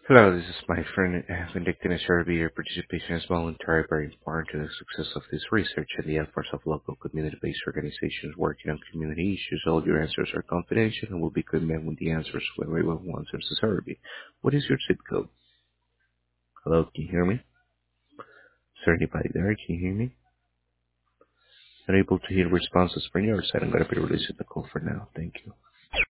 Hello, this is my friend conducting a survey. Your participation is voluntary, very important to the success of this research and the efforts of local community-based organizations working on community issues. All your answers are confidential and will be conveyed with the answers when everyone answers the survey. What is your zip code? Hello, can you hear me? Is there anybody there? Can you hear me? Not able to hear responses from your side. I'm going to be releasing the call for now. Thank you.